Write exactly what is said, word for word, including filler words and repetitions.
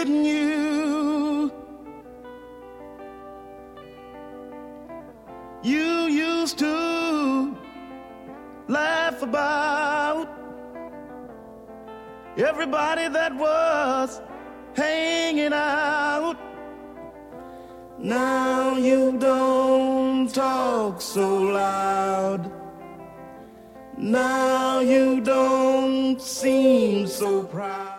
didn't you? You used to laugh about everybody that was hanging out. Now you don't talk so loud. Now you don't seem so proud.